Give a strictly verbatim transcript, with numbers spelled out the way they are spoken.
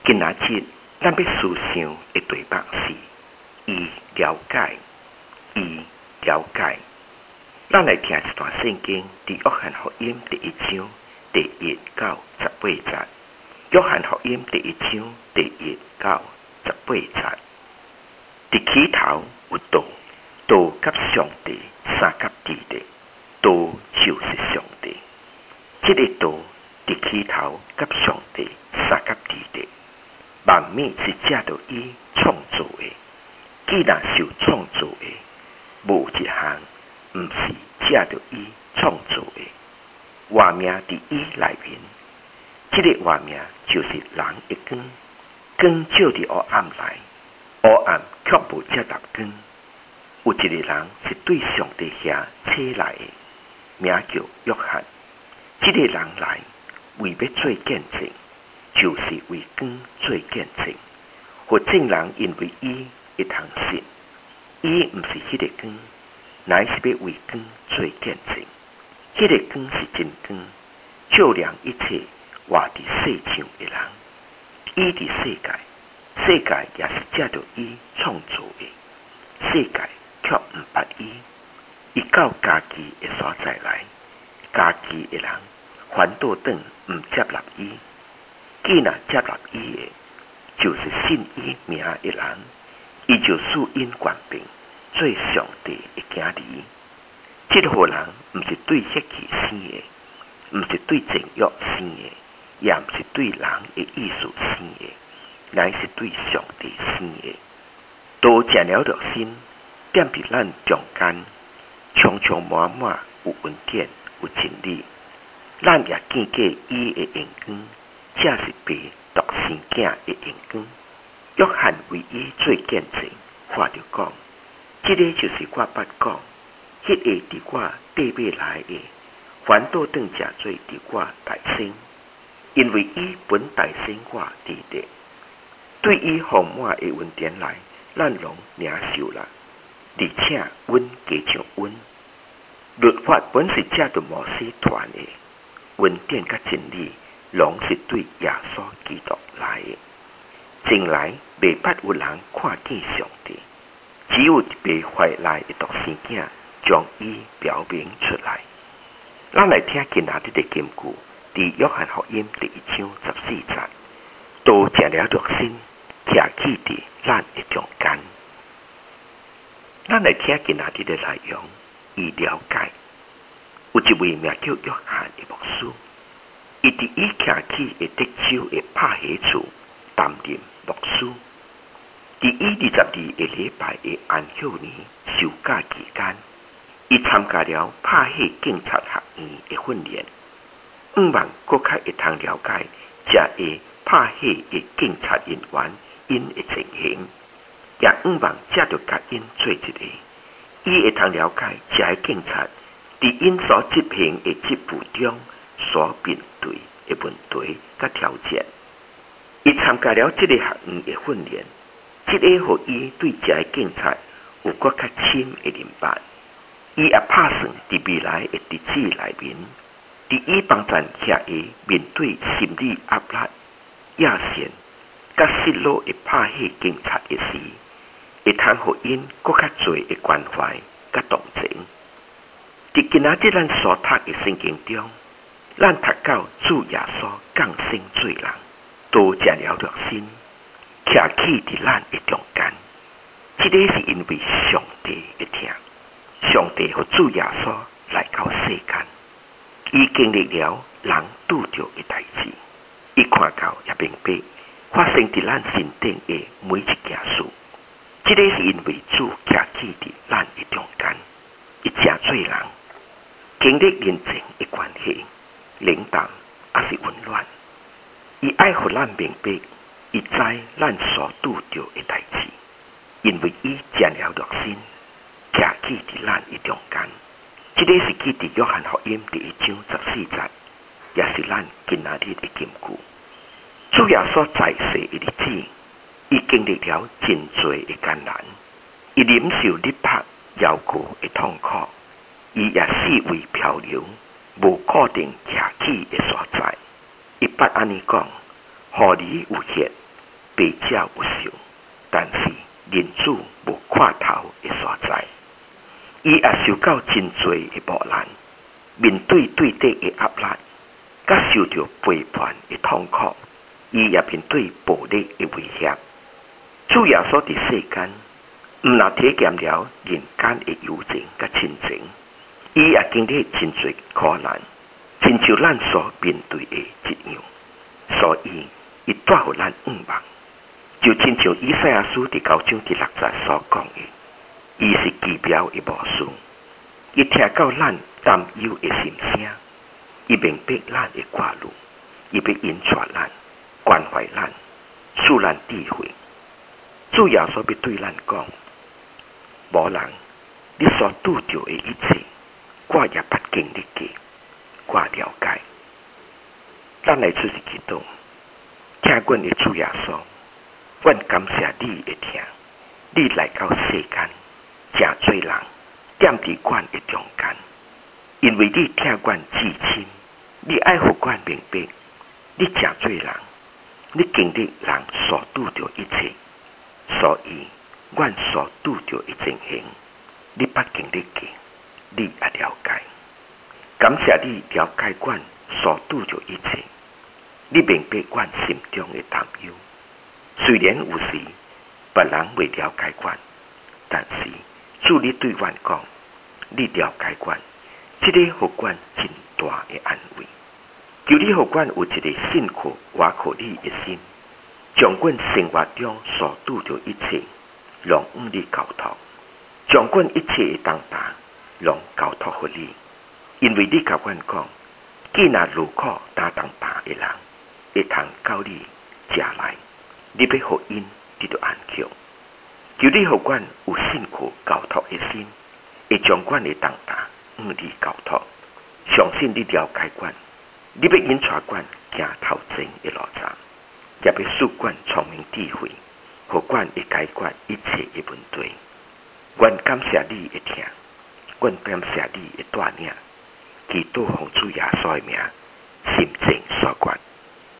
今仔日咱要思想的对白是：伊了解，伊了解。咱来听一段圣经，伫约翰福音第一章第一到十八节。约翰福音第一章第一到十八节。伫起头有道，道甲上帝三甲伫咧，道就是上帝。这个道伫起头甲上帝三甲伫咧，万物是借着伊创造的。既然受创造的，无一项毋是借着伊创造的。活命伫伊内面，这个活命就是人的光，光照伫黑暗内，黑暗却无接纳光。有一个人是对上帝遐车来的，名叫约翰。这个人来为要做见证，就是为光做见证，互众人因为伊会通信。伊毋是迄个光，乃是要为光做见证。迄个光是真光，照亮一切活伫世上的人。伊伫世界，世界也是借着伊创造的，世界却毋捌伊。伊到家己的所在来，家己的人反倒转毋接纳伊。既然接纳伊的，就是信伊名的人，伊就使因权柄做上帝的囝儿。这个人毋是对血气生的，毋是对情欲生的，也毋是对人的意思生的，乃是对上帝生的。都食了着心，踮伫咱中间，充充满满有恩典，有真理。咱也见过伊的荣光，这是被独生囝的荣光。约翰为伊做见证，话着讲，这个就是我捌讲，迄个伫我缀尾来的，反倒转食做伫我大身，因为伊本大身我伫咧。对伊丰满的恩典来，咱拢领受啦，而且阮加上阮。律法本是借着摩西传的，恩典甲真理，拢是对耶稣基督来的。从来未捌有人看见上帝，只有被怀内的独生囝将伊表明出来。咱来听今仔日的金句，伫约翰福音第一章十四节，都食了肉身，徛起伫咱的中间。咱来听今仔日的内容，伊了解。有一位名叫约翰的牧师，伊伫伊徛起的德州的拍戏厝担任牧师。伫伊二十二个礼拜的安休年休假期间，伊参加了拍戏警察学院的训练，毋望搁较会通了解这个拍戏的警察人员因的情形，也毋望借着甲因做一个，伊会通了解这个警察伫因所执行的职务中所面对的问题甲挑战。伊参加了这个学院的训练，这个互伊对这个警察有搁较深的认识。伊也打算伫未来的日子内面，伫伊帮助遐个面对心理压力、野心、甲失落的拍戏警察的时，会通互因搁较侪的关怀甲同情。伫今仔日咱所读的圣经中，咱读到主耶稣降生做人，都食了肉身，徛起伫咱的中间。这个是因为上帝的疼，上帝和主耶稣来到世间，伊经历了人拄着的代志，伊看到也明白发生伫咱身顶的每一件事。这个是因为主徛起伫咱的中间，伊正做人，经历人情的关系，冷淡也是温暖。伊爱互咱明白，伊知咱所拄着的代志，因为伊食了肉身，徛起伫咱的中间。这个是记伫约翰福音第一章十四节，也是咱今仔日的金句。主耶稣在世的日子，伊经历了真多的艰难，伊忍受逼迫、夭骨的痛苦，伊也四围漂流，无固定徛起的所在。一般安尼讲，何里有血， 白鸟有想，但是人主无看头的所在。伊也受到真多的磨难，面对对敌的压力，甲受到背叛的痛苦，伊也面对暴力的威胁。主耶稣伫世间，毋若体验了人间的友情甲亲情，伊也经历真多苦难，亲像咱所面对的一样。所以，伊带互咱盼望，就亲像以赛亚书第九章第六节所讲的。伊是奇妙的牧师，伊听到咱担忧的心声，伊明白咱的挂虑，伊要引带咱、关怀咱、赐咱智慧。主耶稣要对咱讲：无人，你所拄着的一切，我也捌经历过，我了解。咱来出是祈祷，听阮的主耶稣，阮感谢你的听，你来到世间。真多人踮伫阮的中间，因为你听阮至亲，你爱互阮明白，你真多人，你经历人所拄着一切，所以阮所拄着的情形，你捌经历过，你也了解。感谢你了解阮所拄着一切，你明白阮心中的担忧。虽然有时别人未了解阮，但是主你对阮讲，你了解阮，这个互阮真大的安慰。求你互阮有一个信靠、倚靠你的心，将阮生活中所拄着一切，拢向你交托，将阮一切的重担，拢交托互你。因为你甲阮讲，既然如苦担重担的人，会通到你遮来，你要互因得到安息。求你互阮有信靠交托的心，会将阮的重担向你交托。相信你了解阮，你要引带阮行头前的路程，也要使阮聪明智慧，互阮会解决一切的问题。阮感谢你的听，阮感谢你的带领，祈祷奉主耶稣的名，心正所愿。